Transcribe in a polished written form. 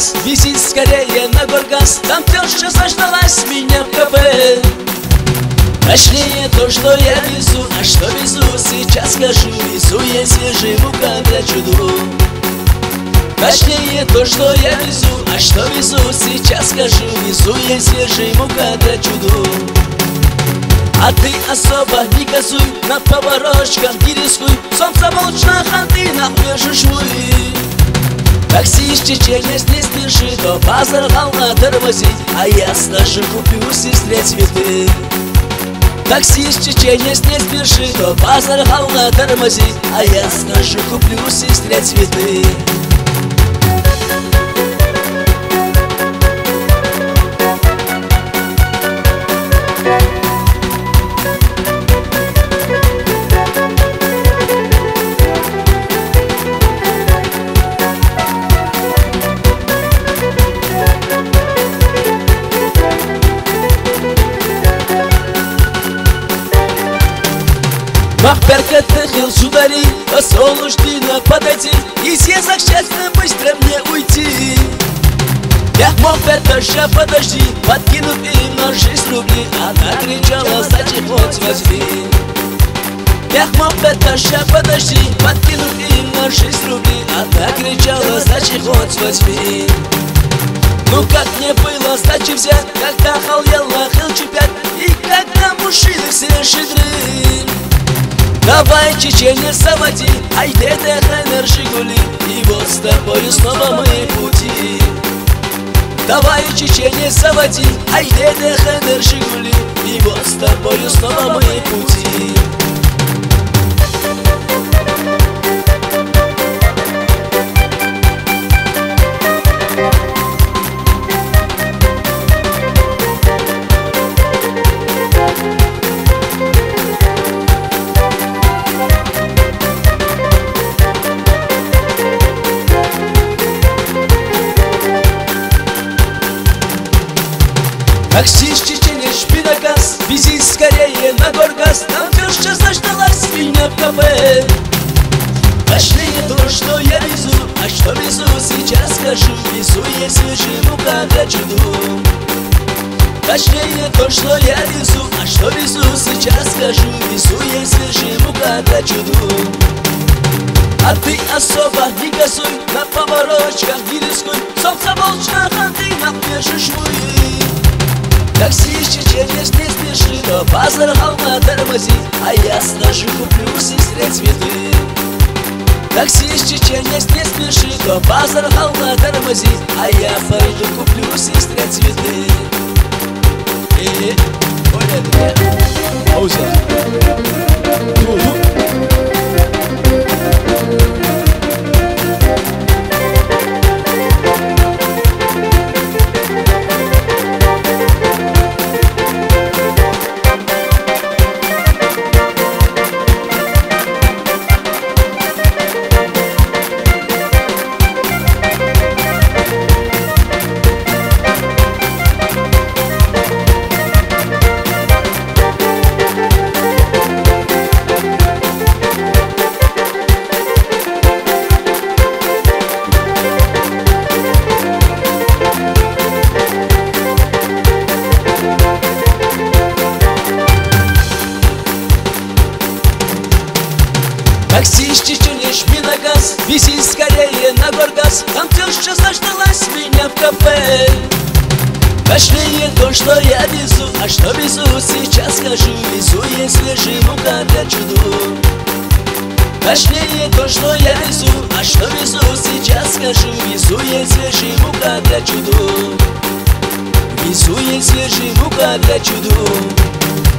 газ, вези скорее на Горгаз. Там теща заждалась меня в кафе. Точнее то, что я везу, а что везу, сейчас скажу. Везу я свежий мука для чуду. Точнее то, что я везу, а что везу, сейчас скажу. Везу я свежий мука для чуду. А ты особо не газуй, над поворочком не рискуй. Солнце молчно, ханты нахмешишь вы. Таксист чеченец не спеши, то позоргал на тормозить, а я стажи куплю сестре цветы. Таксист чеченец не спеши, то позоргал на тормозить, а я стажи куплю сестре цветы. Махперка-то хилчудари, солнышко подойти, и съездок счастье быстро мне уйти. Я мог Петаша, подожди, подкинув им на 6 рублей, она кричала, зачем хоть возьми. Я мог Петаша, подожди, подкинув им на 6 рублей, она кричала, зачем хоть возьми. Ну как мне было сдачи взять, когда халъела хилчу 5, и когда мужчины все щедры. Давай, чеченец, заводи, айде дехай Жигули, и вот с тобою снова мы пути. Давай, чеченец, заводи, айде дехай Жигули, и вот с тобою снова мы пути. Таксист чеченец, жми на газ, вези скорее на Горгаз. Там теща заждалась меня в кафе. Точнее то, что я везу, а что везу, сейчас скажу. Везу я свежий мука для чуду. Точнее то, что я везу, а что везу, сейчас скажу. Везу я свежий мука для чуду. А ты особо не газуй, на поворочках не рискуй. Солнце молчно, ханты нахмешишь вы. Таксист чеченец не спеши, то позоргал на тормози, а я стажи куплю сестре цветы. Таксист чеченец не спеши, то позоргал на тормози, а я пойду куплю сестре цветы. Оля, пауза. Таксист чеченец, жми на газ, вези скорее на Горгаз. Там теща заждалась меня в кафе. Точнее то, что я везу, а что везу, сейчас скажу. Везу я свежий мука для чуду. Точнее то, что я везу, а что везу, сейчас скажу. Везу я свежий мука для чуду. Везу я свежий мука для чуду.